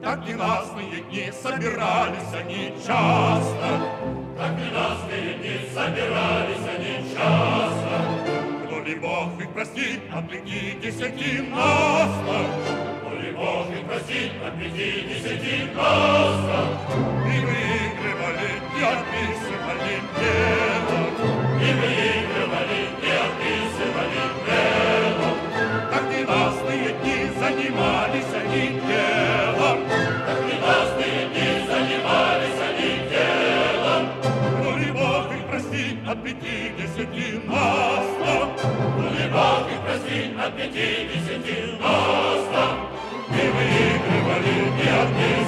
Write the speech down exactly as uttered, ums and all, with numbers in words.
Так ненастные дни собирались они часто, Так ненастные дни собирались они часто. кто ли Бог их простит от пятидесяти наста, Кто ли Бог их простит от пятидесяти наста. и выигрывали, и описывали дело, И выигрывали, и описывали дело. так ненастные дни занимались они делом, Так ненастные дни занимались они делом. кто ли Бог их простит от пятидесяти наста, Кто ли Бог их простит от пятидесяти наста. и выигрывали, и описывали